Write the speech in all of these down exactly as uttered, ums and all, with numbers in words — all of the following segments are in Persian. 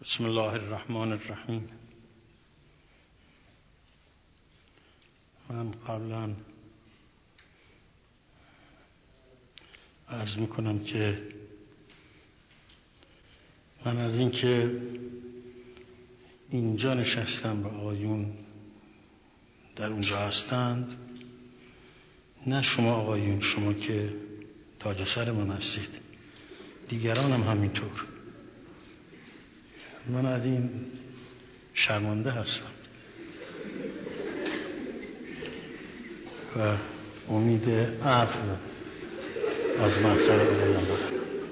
بسم الله الرحمن الرحیم. من قبلا عرض میکنم که من از این که اینجا نشستم و آقایون در اونجا هستند، نه شما آقایون، شما که تاج سر من هستید، دیگران هم همینطور، من از این شرمنده هستم و امید عفو از محضر آقایان دارم.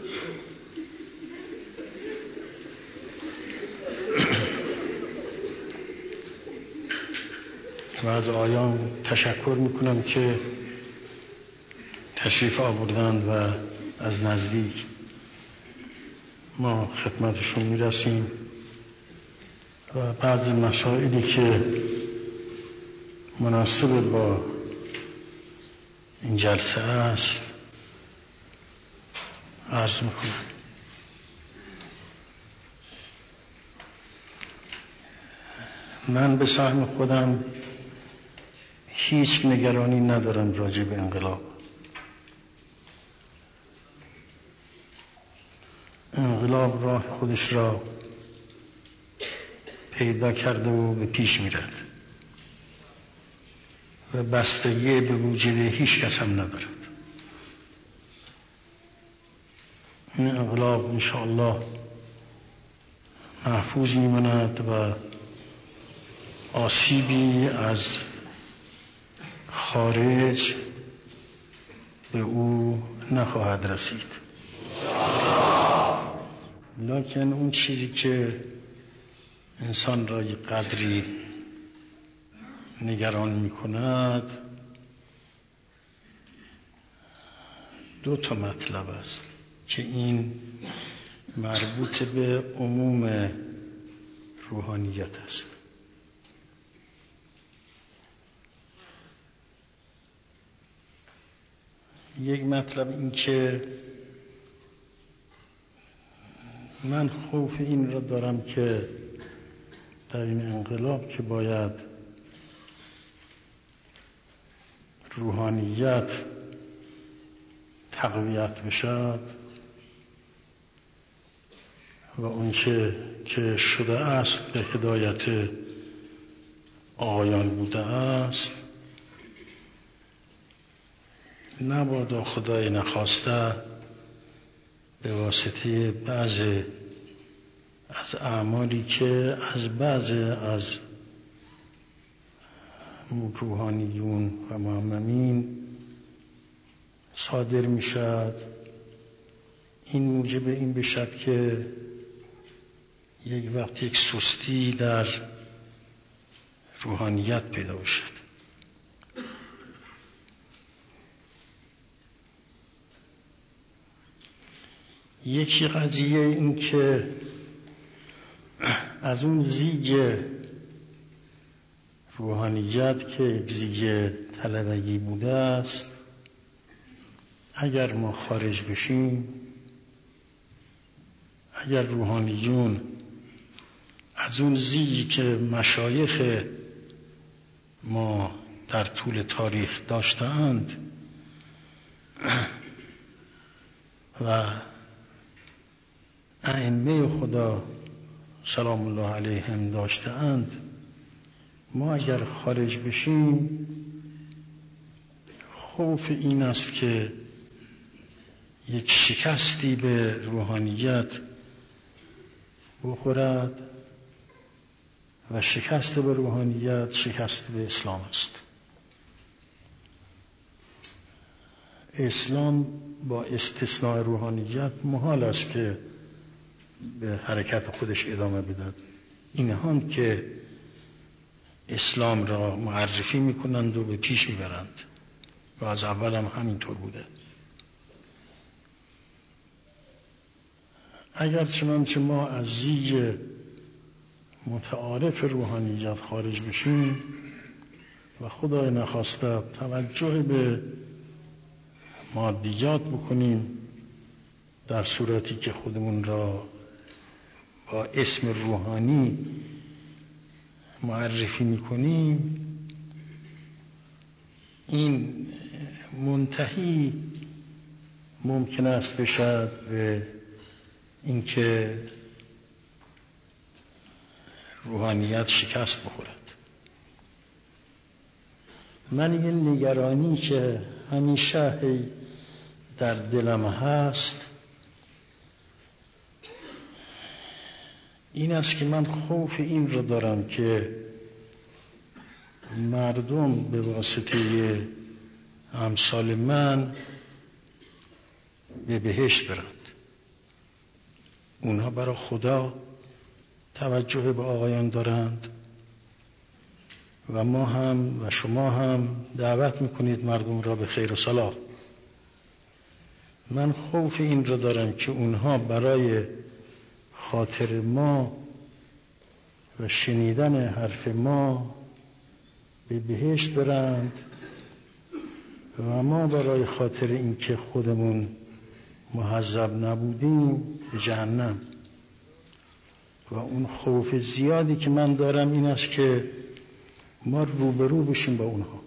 و از آقایان تشکر میکنم که تشریف آوردند و از نزدیک ما خدمتشون میرسیم و بعضی مسائلی که مناسب با این جلسه است عرض میکنم. من به سهم خودم هیچ نگرانی ندارم راجع به انقلاب. انقلاب راه خودش را پیدا کرده و به پیش میرد و بستگی به وجود هیچ کس هم ندارد. این انقلاب انشاءالله محفوظ میماند و آسیبی از خارج به او نخواهد رسید. لکن اون چیزی که انسان را یک قدری نگران می کند دو تا مطلب است که این مربوط به عموم روحانیت است. یک مطلب این که من خوف این را دارم که در این انقلاب که باید روحانیت تقویت بشد و اونچه که شده است به هدایت آقایان بوده است، نبادا خدای نخواسته به واسطه بعض از اعمالی که از بعض از روحانیون و معممین صادر می شد، این موجب این بشد که یک وقت یک سستی در روحانیت پیدا بشد. یکی قضیه این که از اون زیج روحانیت که یک زیج طلبگی بوده است، اگر ما خارج بشیم، اگر روحانیون از اون زیجی که مشایخ ما در طول تاریخ داشتند و ائمه خدا سلام الله علیهم داشتند، ما اگر خارج بشیم، خوف این است که یک شکستی به روحانیت بخورد و شکست به روحانیت شکست به اسلام است. اسلام با استثناء روحانیت محال است که به حرکت خودش ادامه بدهد. اینها هم که اسلام را معرفی میکنند و به پیش میبرند و از اول هم همینطور بوده. اگر چنانچه ما از زیج متعارف روحانیت خارج بشیم و خدای نخواسته توجه به مادیات بکنیم، در صورتی که خودمون را با اسم روحانی معرفی میکنیم، این منتهی ممکن است بشد به اینکه روحانیت شکست بخورد. من این نگرانی که همیشه در دلم هست این است که من خوف این را دارم که مردم به واسطه امثال من به بهشت برند. اونها برای خدا توجه به آقایان دارند و ما هم و شما هم دعوت میکنید مردم را به خیر و صلاح. من خوف این را دارم که اونها برای خاطر ما و شنیدن حرف ما به بهشت برند و ما برای خاطر اینکه خودمون مهذب نبودیم به جهنم. و اون خوف زیادی که من دارم این است که ما روبرو بشیم با اونها،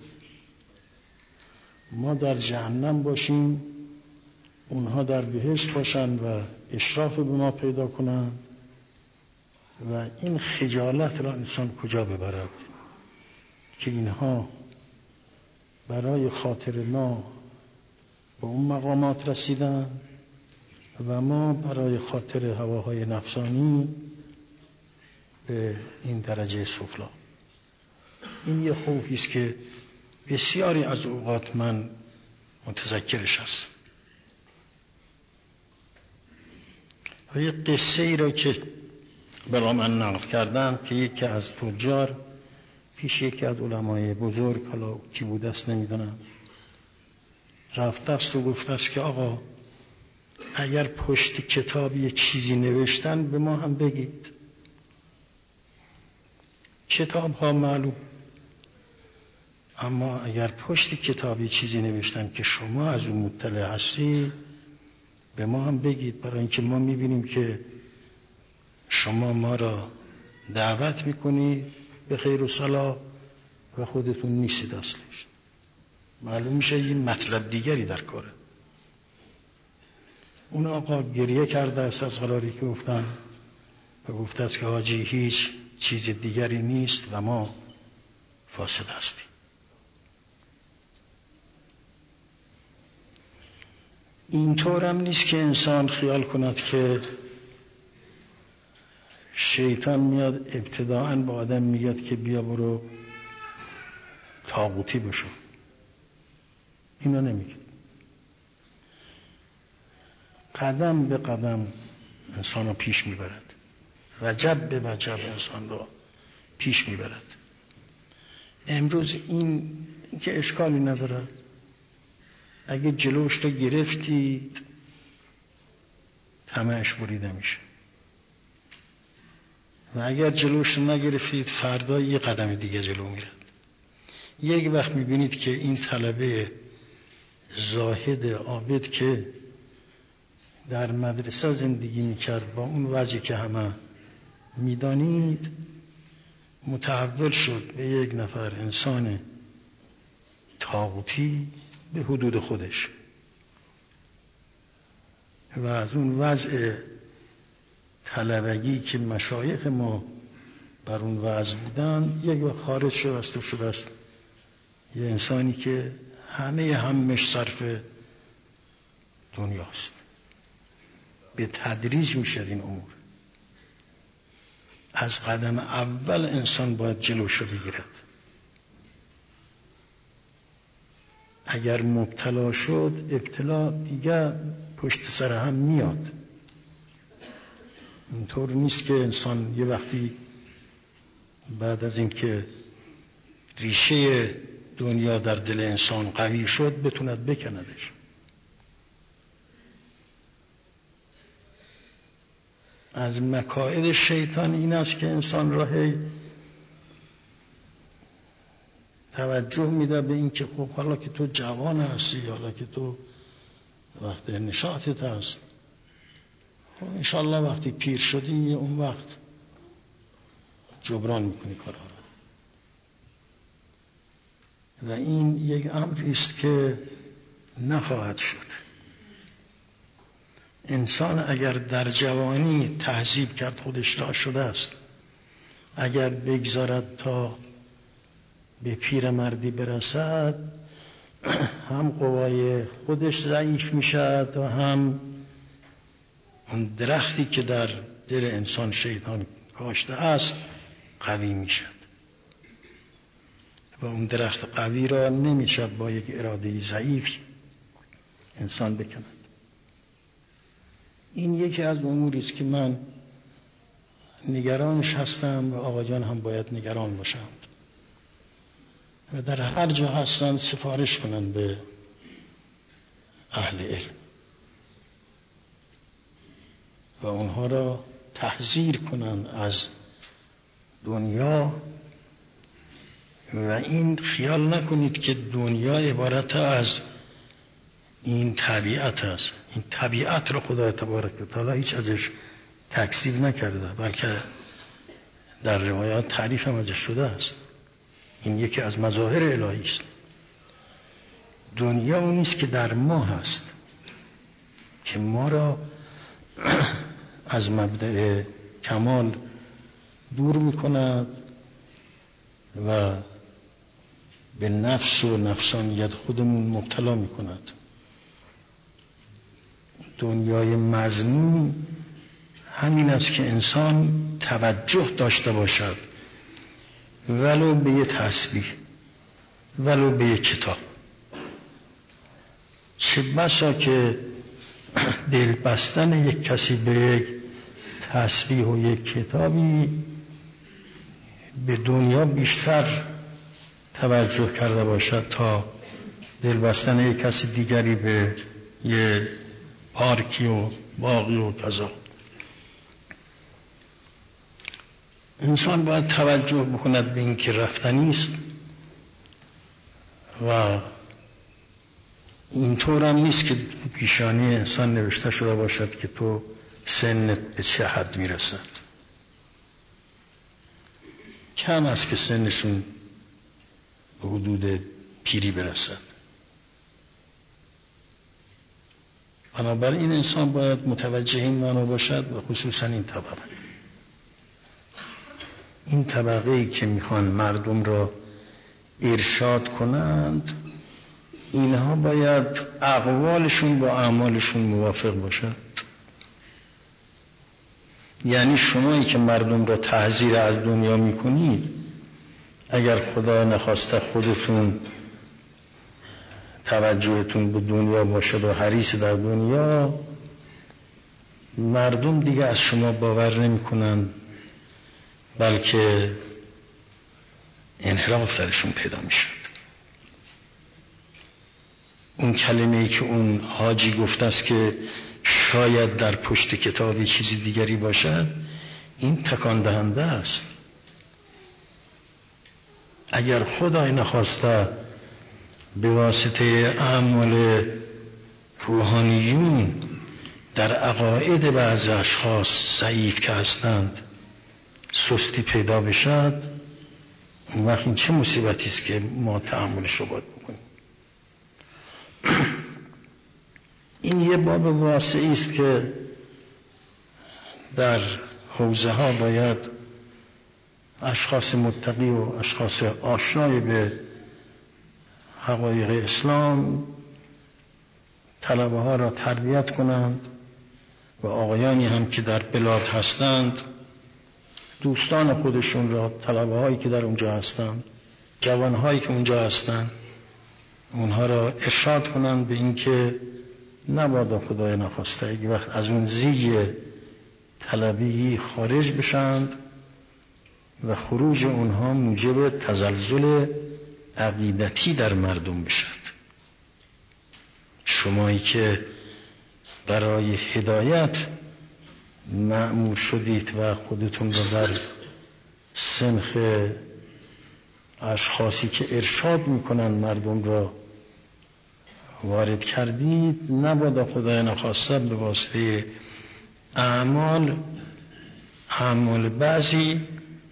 ما در جهنم باشیم، اونها در بهشت باشند و اشراف به ما پیدا کنند و این خجالت را انسان کجا ببرد که اینها برای خاطر ما به اون مقامات رسیدن و ما برای خاطر هواهای نفسانی به این درجه سفلی. این یه خوفی است که بسیاری از اوقات من متذکرش هستم. و یه قصه ای را که برای من نقل کردن که یکی از تجار پیش یکی از علمای بزرگ، حالا کی بوده است نمیدونم، رفته است و گفته است که آقا اگر پشت کتاب یه چیزی نوشتن به ما هم بگید. کتاب ها معلوم، اما اگر پشت کتاب یه چیزی نوشتن که شما از اون مطلع هستی به ما هم بگید، برای اینکه ما میبینیم که شما ما را دعوت میکنید به خیر و صلاح و خودتون نیستید اصلش. معلوم میشه یه مطلب دیگری در کاره. اون آقا گریه کرده است از قراری که گفتن و گفته است که حاجی هیچ چیز دیگری نیست و ما فاسد هستیم. اینطور هم نیست که انسان خیال کند که شیطان میاد ابتداعاً با آدم میگه که بیا برو طاغوتی بشو. اینا نمیگه. قدم به قدم انسان رو پیش میبرد، وجب به وجب انسان رو پیش میبرد. امروز این که اشکالی نداره، اگه جلوش رو گرفتید طمعش بریده میشه و اگر جلوش رو نگرفتید فردا یه قدم دیگه جلو میره. یک وقت میبینید که این طلبه زاهد عابد که در مدرسه زندگی میکرد با اون وجهی که همه میدانید متحول شد به یک نفر انسان طاغوتی به حدود خودش و از اون وضع طلبگی که مشایخ ما بر اون وضع بودن یک وقت خارج شد است و شده است یه انسانی که همه همش صرف دنیاست. به تدریج میشه این امور. از قدم اول انسان باید جلوشو بگیرد. اگر مبتلا شد ابتلا دیگه پشت سر هم میاد. اینطور نیست که انسان یه وقتی بعد از اینکه ریشه دنیا در دل انسان قوی شد بتوند بکندش. از مکائد شیطان این است که انسان را توجه میده به این که خب حالا که تو جوان هستی، حالا که تو وقت نشاطت هست، خب انشالله وقتی پیر شدی اون وقت جبران میکنی کارها رو. و این یک امری است که نخواهد شد. انسان اگر در جوانی تهذیب کرد خودش را شده است، اگر بگذارد تا به پیرمردی برسد هم قوای خودش ضعیف میشد و هم اون درختی که در دل انسان شیطان کاشته است قوی میشد و اون درخت قوی را نمیشد با یک اراده ضعیف انسان بکند. این یکی از اموری است که من نگرانش هستم و آقایان هم باید نگران باشند و در هر جا هستند سفارش کنند به اهل علم و اونها را تحذیر کنند از دنیا. و این خیال نکنید که دنیا عبارت از این طبیعت است. این طبیعت را خدا تبارک و تعالی هیچ ازش تکذیب نکرده، بلکه در روایات تعریف هم ازش شده است. این یکی از مظاهر الهی است. دنیا اون است که در ما هست که ما را از مبدأ کمال دور میکند و به نفس و نفسانیت خودمون مبتلا میکند. دنیای مذموم همین است که انسان توجه داشته باشد ولو به یک تسبیح، ولو به یک کتاب. چه بسا که دل بستن یک کسی به یک تسبیح و یک کتابی به دنیا بیشتر توجه کرده باشد تا دل بستن یک کسی دیگری به یک پارکی و باغی و کذا. انسان باید توجه بکند به این که رفتنی است و اینطور هم نیست که پیشانی انسان نوشته شده باشد که تو سنت به چه حد میرسد. کم است که سنشون به حدود پیری برسد. بنابراین انسان باید متوجه این معنا باشد و خصوصا این طبقه این طبقه ای که میخوان مردم را ارشاد کنند، اینها باید اقوالشون با اعمالشون موافق باشد. یعنی شمایی که مردم را تحذیر از دنیا میکنید، اگر خدا نخواسته خودتون توجهتون به دنیا باشد و حریص در دنیا، مردم دیگه از شما باور نمی کنند، بلکه انحراف درشون پیدا می شد. اون کلمه‌ای که اون حاجی گفته است که شاید در پشت کتابی چیزی دیگری باشد، این تکان دهنده است. اگر خدای نخواسته به واسطه اعمال روحانیون در عقاید بعض اشخاص ضعیف که هستند سستی پیدا بشد، اون وقت این چه مصیبتی است که ما تحملش رو باید بکنیم. این یه باب واسعی است که در حوزه ها باید اشخاص متقی و اشخاص آشنای به حقایق اسلام طلبه ها را تربیت کنند و آقایانی هم که در بلاد هستند دوستان خودشون را، طلبه هایی که در اونجا هستند، جوان هایی که اونجا هستند، اونها را ارشاد کنند به این که نبادا خدای نخواسته یک وقت از اون زیگ طلبی خارج بشند و خروج اونها موجب تزلزل عقیدتی در مردم بشد. شمایی که برای هدایت مأمور شدید و خودتون رو در سنخ اشخاصی که ارشاد میکنن مردم را وارد کردید، نبادا خدای نخواسته به واسطه اعمال اعمال بعضی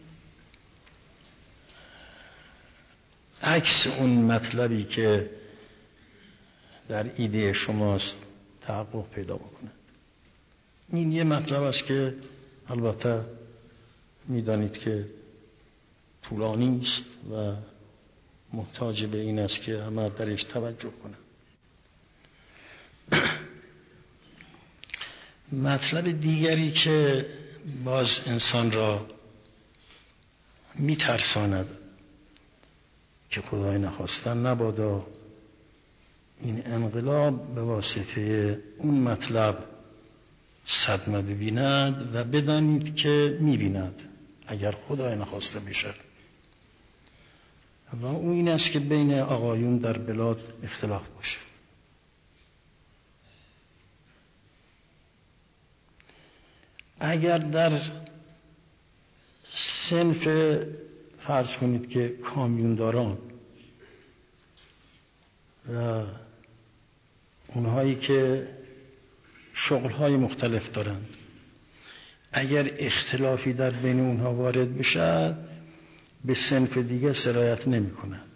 عکس اون مطلبی که در ایده شماست تحقق پیدا بکنه. این یه مطلب است که البته میدانید که طولانی است و محتاج به این است که همه درش توجه کنه. مطلب دیگری که باز انسان را میترساند که خدای نخواستن نبادا این انقلاب به واسطه اون مطلب صدمه ببیند و بدانید که میبیند اگر خدای نخواسته بشد، و اون این است که بین آقایون در بلاد اختلاف باشه. اگر در صنف فرض کنید که کامیونداران و اونهایی که شغلهای مختلف دارند، اگر اختلافی در بین اونها وارد بشد به صنف دیگه سرایت نمی کند.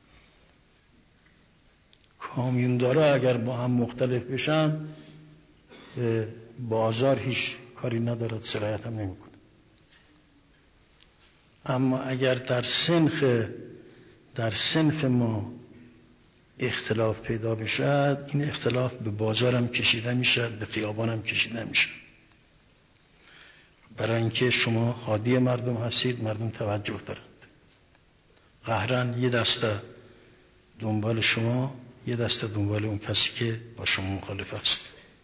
کامیوندارا اگر با هم مختلف بشن به بازار هیچ کاری ندارد، سرایت هم نمی کند. اما اگر در صنف در صنف ما اختلاف پیدا بشد، این اختلاف به بازار هم کشیده میشد، به خیابان هم کشیده میشد. برای اینکه شما هادی مردم هستید، مردم توجه دارند، قهرن یه دسته دنبال شما، یه دسته دنبال اون کسی که با شما مخالف است.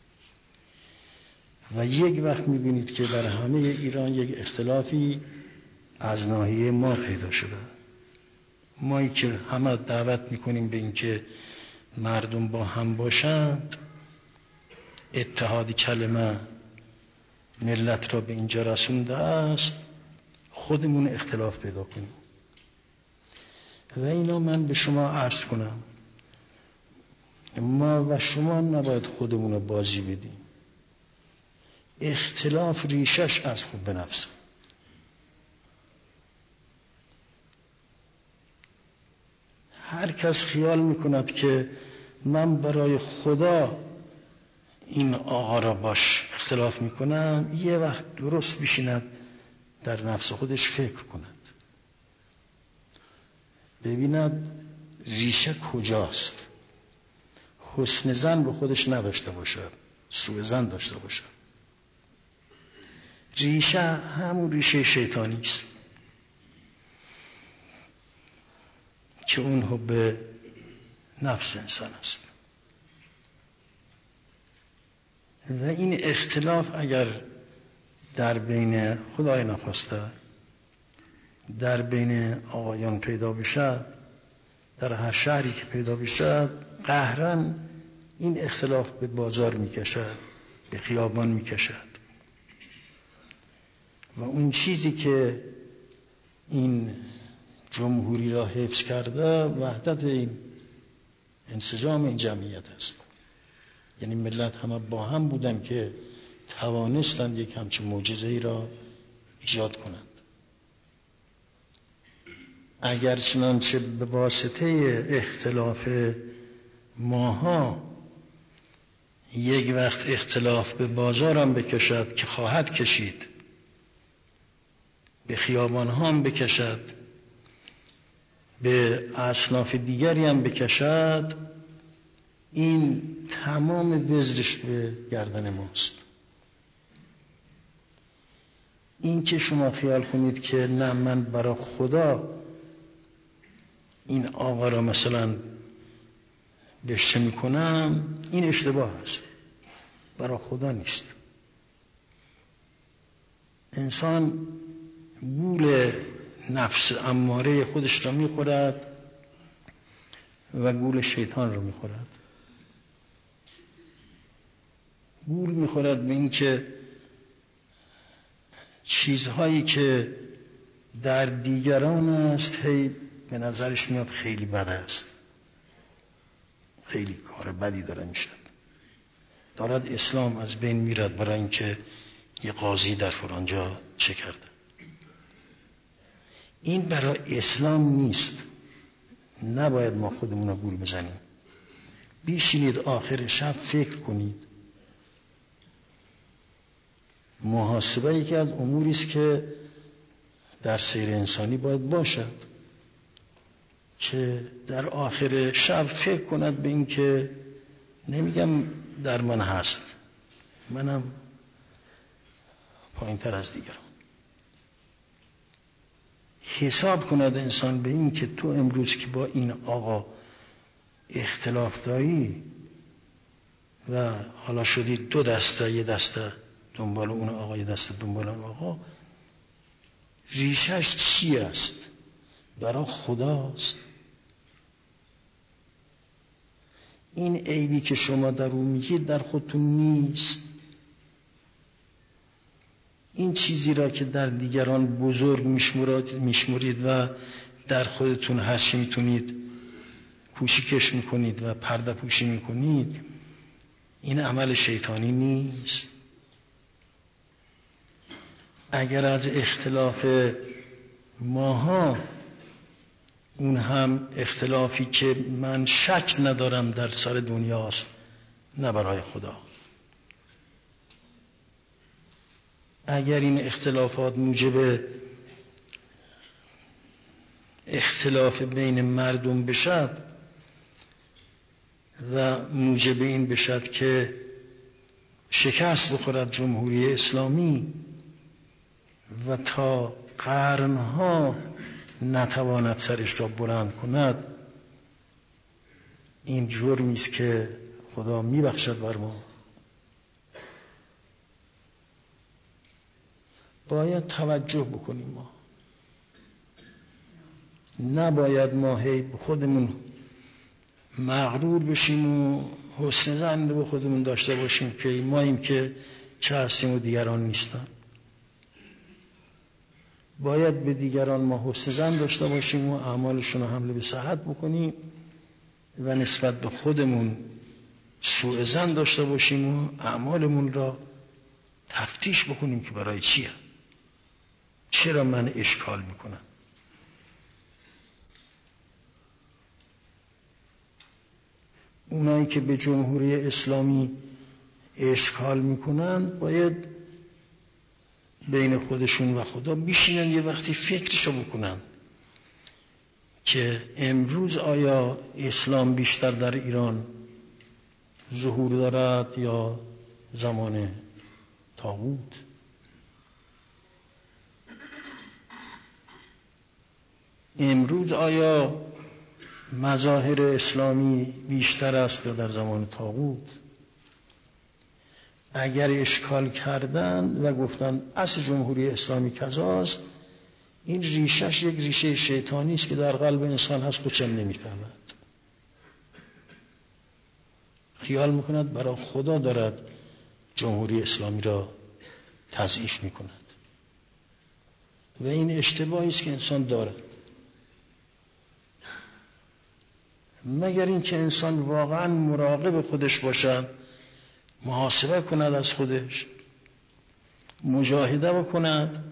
و یک وقت میبینید که در همه ایران یک اختلافی از ناحیه ما پیدا شده. مایی که همه دعوت میکنیم به اینکه مردم با هم باشند، اتحاد کلمه ملت را به اینجا رسونده است، خودمون اختلاف پیدا کنیم. و اینا من به شما عرض کنم، ما و شما نباید خودمون رو بازی بدیم. اختلاف ریشش از خود به نفسه. هر کس خیال میکند که من برای خدا این آقا را باش اختلاف میکنم، یه وقت درست بشیند در نفس خودش فکر کند، ببیند ریشه کجاست. حسن ظن به خودش نداشته باشد، سوء ظن داشته باشد. ریشه همون ریشه شیطانی است که اون حب نفس انسان است. و این اختلاف اگر در بین خدای نخواسته در بین آقایان پیدا بشد، در هر شهری که پیدا بشد، قهرن این اختلاف به بازار میکشد، به خیابان میکشد. و اون چیزی که این جمهوری را حفظ کرده وحدت این انسجام این جمعیت است. یعنی ملت همه با هم بودن که توانستند یک همچین معجزه‌ای را ایجاد کنند. اگر چنانچه به واسطه اختلاف ماها یک وقت اختلاف به بازار هم بکشد که خواهد کشید، به خیابان هم بکشد، به اصناف دیگری هم بکشد، این تمام وزرش به گردن ماست. این که شما خیال کنید که نه من برای خدا این آقا را مثلا بهش میکنم، این اشتباه است. برای خدا نیست. انسان گول نفس اماره خودش را میخورد و گول شیطان را میخورد. گول میخورد به این که چیزهایی که در دیگران است هی به نظرش میاد خیلی بد است، خیلی کار بدی داره میشد، دارد اسلام از بین میرد، برای اینکه یه قاضی در فلانجا چه کرده. این برای اسلام نیست. نباید ما خودمون رو گول بزنیم. بیشینید آخر شب فکر کنید. محاسبه یکی از اموری است که در سیر انسانی باید باشد، که در آخر شب فکر کند به این که نمیگم در من هست، منم پایین تر از دیگران. حساب کند انسان به این که تو امروز که با این آقا اختلاف داری و حالا شدی دو دسته، یه دسته دنبال اون آقا، یه دسته دنبال اون آقا، ریشش چی است؟ برای خداست. این عیبی که شما در اون میگید در خودتون نیست. این چیزی را که در دیگران بزرگ میشمرید و در خودتون هست میتونید پوشیکش میکنید و پرده پوشی میکنید، این عمل شیطانی نیست. اگر از اختلاف ماها، اون هم اختلافی که من شک ندارم در سر دنیاست، نه برای خدا، اگر این اختلافات موجب اختلاف بین مردم بشد و موجب این بشد که شکست بخورد جمهوری اسلامی و تا قرنها نتواند سرش را بلند کند، این جرمی است که خدا میبخشد بر ما. باید توجه بکنیم. ما نباید ما هی خودمون مغرور بشیم و حسن ظن به خودمون داشته باشیم که ماییم که چه هستیم و دیگران نیستن. باید به دیگران ما حسن ظن داشته باشیم و اعمالشون رو حمله به صحت بکنیم و نسبت به خودمون سوء ظن داشته باشیم و اعمالمون را تفتیش بکنیم که برای چیه، چرا من اشکال میکنم. اونایی که به جمهوری اسلامی اشکال میکنن باید بین خودشون و خدا بیشینن یه وقتی فکرشو بکنن که امروز آیا اسلام بیشتر در ایران ظهور دارد یا زمان طاغوت؟ امروز آیا مظاهر اسلامی بیشتر است یا در زمان طاغوت؟ اگر اشکال کردن و گفتن اصل جمهوری اسلامی کذاست، این ریشش یک ریشه شیطانی است که در قلب انسان هست، خودش نمیفهمد. خیال میکند برای خدا دارد جمهوری اسلامی را تضعیف میکند و این اشتباهی است که انسان دارد. مگر اینکه انسان واقعا مراقب خودش باشد، محاسبه کند از خودش، مجاهده بکند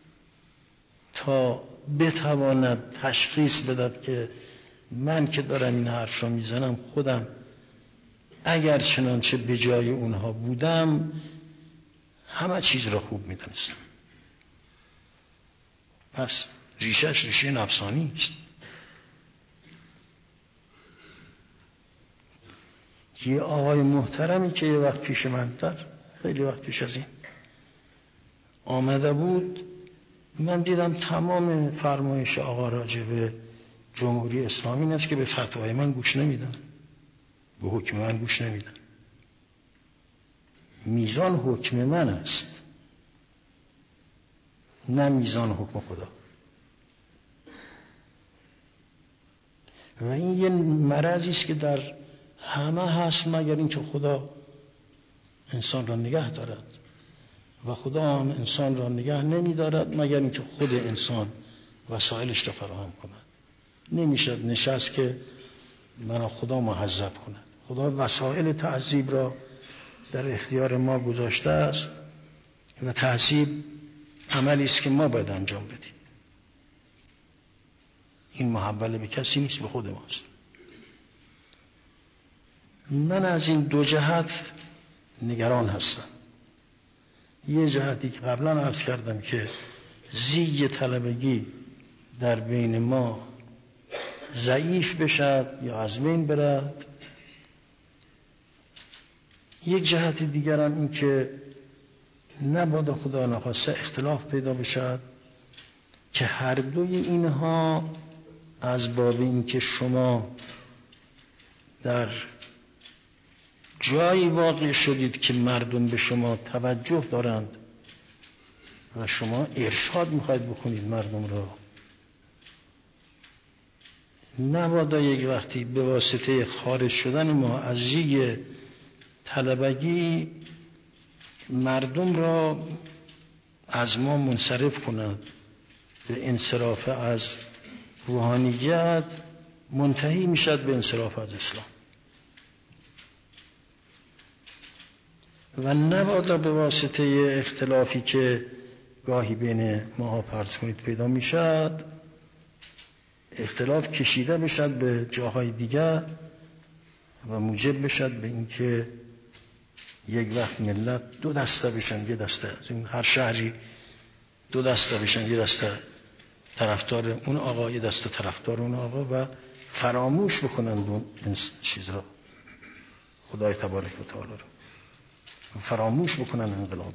تا بتواند تشخیص بدهد که من که دارم این حرف را میزنم خودم اگر چنانچه به جای اونها بودم همه چیز را خوب میدانستم. پس ریشش ریشه نفسانی است. یه آقای محترمی که یه وقت پیش من، در خیلی وقت پیش از این آمده بود، من دیدم تمام فرمایش آقا راجع به جمهوری اسلامی این است که به فتوای من گوش نمیدن، به حکم من گوش نمیدن. میزان حکم من است، نه میزان حکم خدا. و این یه مرضی است که در همه هست مگر اینکه خدا انسان را نگه دارد و خدا هم انسان را نگه نمی دارد مگر اینکه خود انسان وسایلش را فراهم کند. نمیشد نشست که من خدا معذب کند. خدا وسایل تعذیب را در اختیار ما گذاشته است و تهذیب عملی است که ما باید انجام بدیم. این محول به کسی نیست، به خود ماست. من از این دو جهت نگران هستم. یه جهتی که قبلا عرض کردم که زیگ طلبگی در بین ما ضعیف بشد یا از بین برد. یک جهت دیگر هم این که نباید خدا نخواسته اختلاف پیدا بشد که هر دوی اینها از باب این که شما در جایی واقع شدید که مردم به شما توجه دارند و شما ارشاد میخواید بکنید مردم را، نباید یک وقتی به واسطه خارج شدن ما از زیگ طلبگی مردم را از ما منصرف کند، به انصراف از روحانیت منتهی میشد به انصراف از اسلام. و نباید به واسطه اختلافی که گاهی بین ما فرض کنید پیدا میشد اختلاف کشیده بشد به جاهای دیگر و موجب بشد به اینکه یک وقت ملت دو دسته بشن، یه دسته هر شهری دو دسته بشن، یه دسته طرفدار اون آقا، یه دسته طرفدار اون آقا و فراموش بکنند اون چیز را، خدای تبارک و تعالی را فراموش بکنن انقلاب.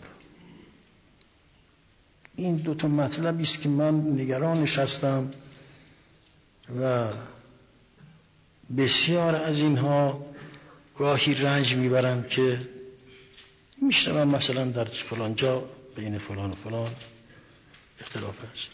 این دو تا مطلبی است که من نگرانش هستم و بسیار از اینها گاهی رنج میبرم که میشنوم مثلا در فلان جا بین فلان و فلان اختلاف هست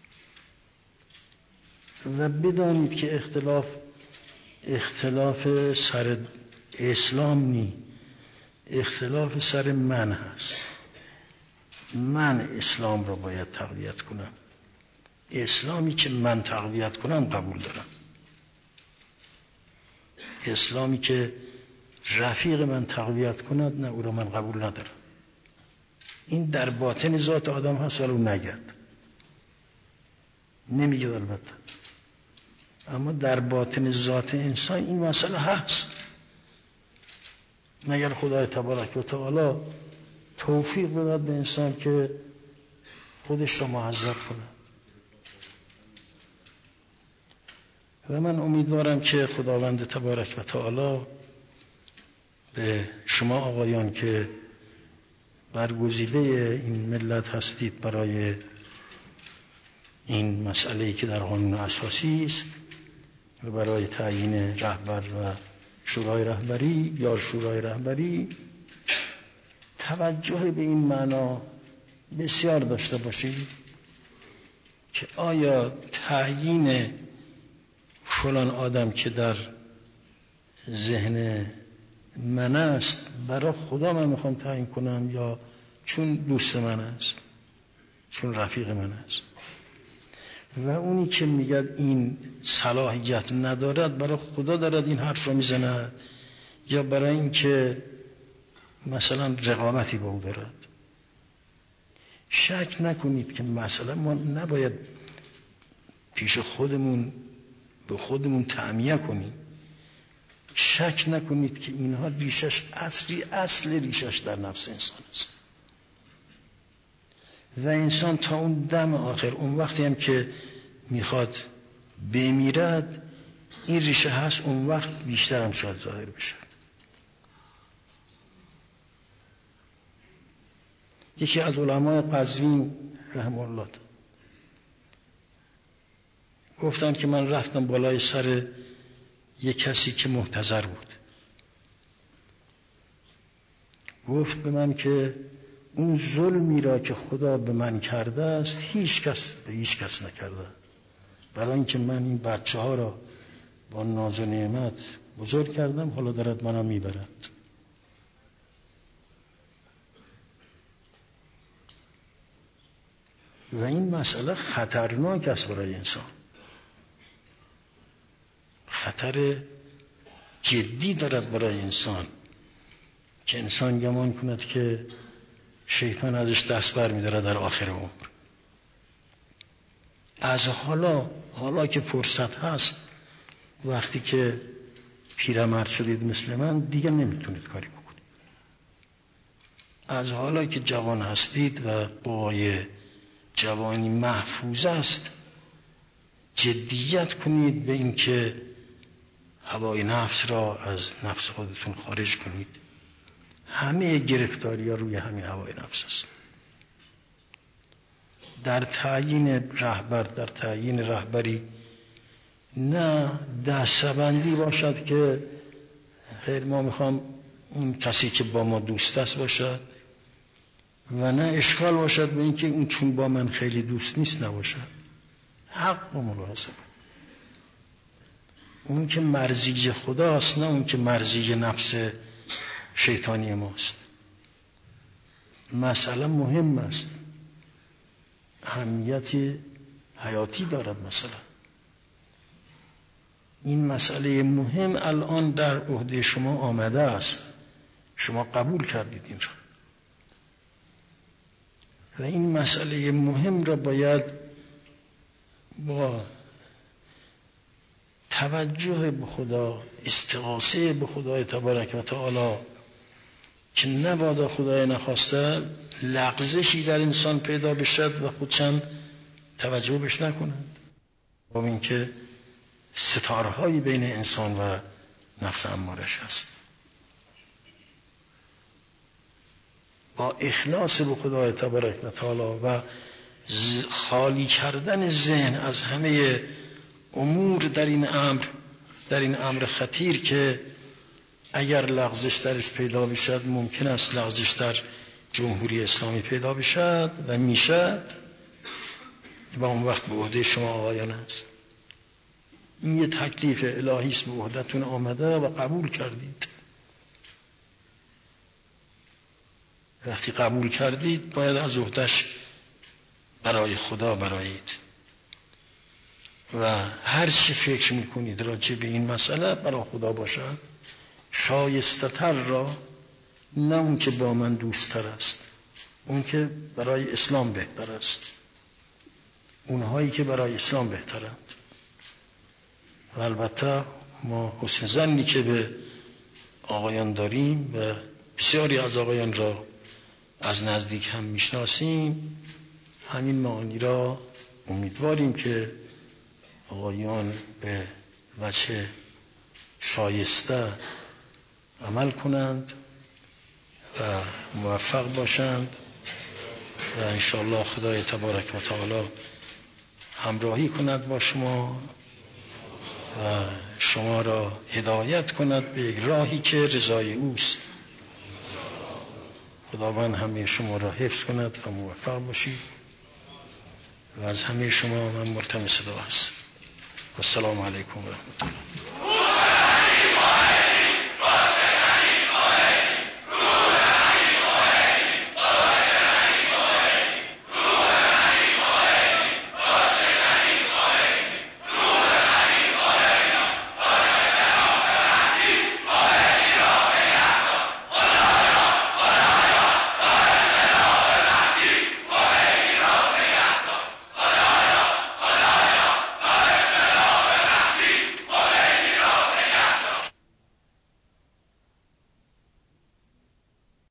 و بدانید که اختلاف اختلاف سر اسلام نی، اختلاف سر من هست. من اسلام را باید تقویت کنم، اسلامی که من تقویت کنم قبول دارم، اسلامی که رفیق من تقویت کند نه، او را من قبول ندارم. این در باطن ذات آدم هست ولی او نگرد نمیگه البته، اما در باطن ذات انسان این مسئله هست. مگر خدای تبارک و تعالی توفیق بدهد به انسان که خودش را معذب کنه. و من امیدوارم که خداوند تبارک و تعالی به شما آقایان که برگزیده این ملت هستید برای این مسئله‌ای که در قانون اساسی است و برای تعیین رهبر و شورای رهبری یا شورای رهبری توجه به این معنا بسیار داشته باشید که آیا تعیین فلان آدم که در ذهن من است برای خدا من میخوام تعیین کنم یا چون دوست من است، چون رفیق من است. و اونی که میگه این صلاحیت ندارد برای خدا دارد این حرف رو میزند یا برای این که مثلا رقابتی با او دارد. شک نکنید که مثلا ما نباید پیش خودمون به خودمون تعمیه کنیم. شک نکنید که اینها ریشش اصلی اصل ریشش در نفس انسان است و انسان تا اون دم آخر، اون وقتی هم که میخواد بمیرد این ریشه هست، اون وقت بیشتر هم شاید ظاهر بشه. یکی از علمای قزوین رحمه الله گفتن که من رفتم بالای سر یک کسی که محتضر بود، گفت به من که اون ظلمی را که خدا به من کرده است هیچ کس به هیچ کس نکرده، برای اینکه من این بچه ها را با ناز و نعمت بزرگ کردم حالا دارد منو میبرد. و این مسئله خطرناک است برای انسان، خطر جدی دارد برای انسان که انسان گمان کند که شیطان ازش دست بر می‌داره در آخر عمر. از حالا حالا که فرصت هست، وقتی که پیرمرد شدید مثل من دیگه نمیتونید کاری بکنید. از حالا که جوان هستید و بای جوانی محفوظ است، جدیت کنید به این که هوای نفس را از نفس خودتون خارج کنید. همه گرفتاری ها روی همین هوای نفس است. در تعیین رهبر، در تعیین رهبری نه دستبندی باشد که خیر ما میخوام اون کسی که با ما دوست است باشد و نه اشکال باشد به این که اون چون با من خیلی دوست نیست نباشد. حق و ملاحظه. اون که مرضی خداست، نه اون که مرضی نفس شیطانی ماست. مسئله مهم است، اهمیت حیاتی دارد. مثلا این مسئله مهم الان در عهده شما آمده است، شما قبول کردید این را و این مسئله مهم را باید با توجه به خدا، استغاثه به خدای تبارک و تعالی که نبادا خدای نخواسته لغزشی در انسان پیدا بشد و خودشان توجه بش نکنند، با اینکه ستارهایی بین انسان و نفس امارش هست. با اخلاص به خدای تبارک و تعالی و خالی کردن ذهن از همه امور در این امر در این امر خطیر که اگر لغزش درش پیدا بشد ممکن است لغزش در جمهوری اسلامی پیدا بشد و میشد و اون وقت به عهده شما آقایان است. این یه تکلیف الهی است، به عهدتون آمده و قبول کردید. وقتی قبول کردید باید از عهدهش برای خدا برایید و هر چی فکر میکنید راجع به این مسئله برای خدا باشد. شایسته تر را، نه اون که با من دوست تر است، اون که برای اسلام بهتر است، اونهایی که برای اسلام بهترند. و البته ما حسن ظنی که به آقایان داریم و بسیاری از آقایان را از نزدیک هم میشناسیم، همین معانی را امیدواریم که آقایان به وجه شایسته عمل کنند و موفق باشند و انشاءالله خدای تبارک و تعالی همراهی کند با شما و شما را هدایت کند به یک راهی که رضای اوست. خداوند همه شما را حفظ کند و موفق باشید و از همه شما من ملتمس دعا هستم. و السلام علیکم و رحمت الله.